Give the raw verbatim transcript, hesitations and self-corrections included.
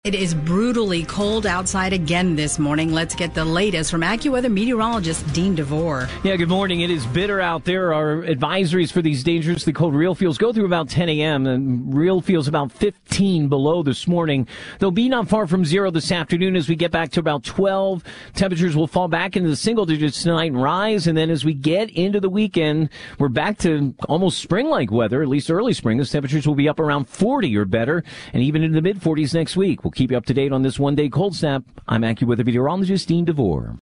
It is brutally cold outside again this morning. Let's get the latest from AccuWeather meteorologist Dean DeVore. Yeah, good morning. It is bitter out there. Our advisories for these dangerously cold real feels go through about ten a.m. and real feels about fifteen below this morning. They'll be not far from zero this afternoon as we get back to about twelve. Temperatures will fall back into the single digits tonight and rise. And then as we get into the weekend, we're back to almost spring-like weather, at least early spring. Those temperatures will be up around forty or better and even into the mid forties next week. We'll keep you up to date on this one-day cold snap. I'm AccuWeather meteorologist Dean DeVore.